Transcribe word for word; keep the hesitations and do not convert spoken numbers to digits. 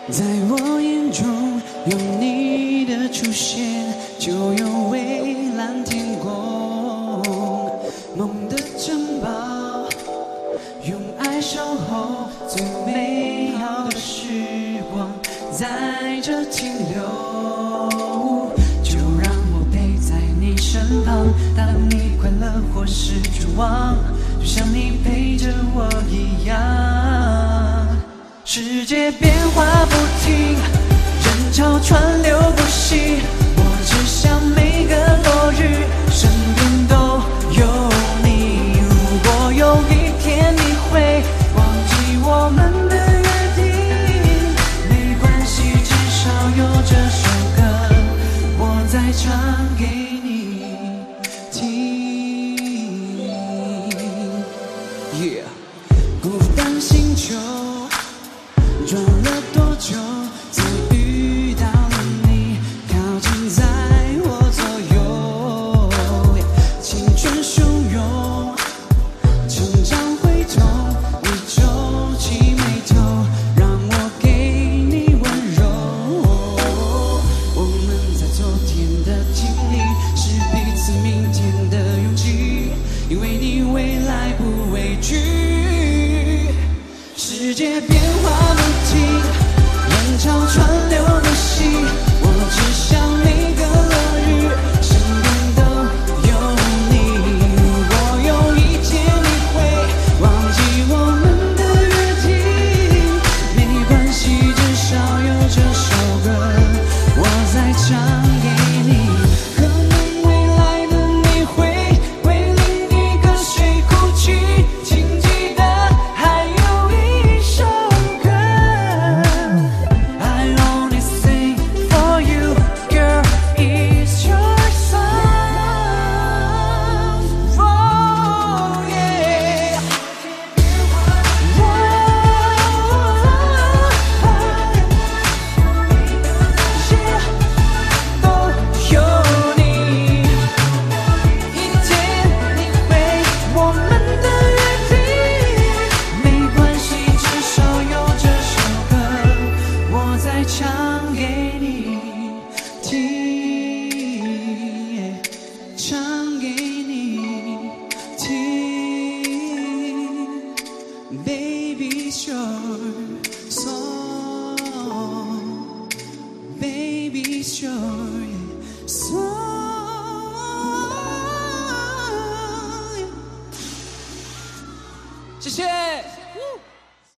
在我眼中，有你的出现，就有蔚蓝天空。梦的城堡，用爱守候最美好的时光，在这停留。就让我陪在你身旁，当你快乐或是绝望，就像你陪着我一样。世界变化不停，人潮川流不息，我只想每个落日身边都有你。如果有一天你会忘记我们的约定，没关系，至少有这首歌我在唱给你听。 Yeah， 孤单星球转了多久，才遇到了你，靠近在我左右。青春汹涌，成长会痛，你皱起眉头，让我给你温柔。我们在昨天的经历，是彼此明天的勇气，因为你未来不畏惧。世界变化不停，人潮川流不息，我只想每个落日身边都有你。如果有一天你会忘记我们的约定，没关系，至少有这首歌我在唱给你。可能未来的你会为另一个谁哭泣，请记得还有一首歌 I only sing for you, girl, it's your song. Oh yeah. Yeah, 都有你。一天你会我们的约定，没关系，至少有这首歌我在唱给你听，唱给你听。Baby, it's your song. Baby, it's your song. 谢谢。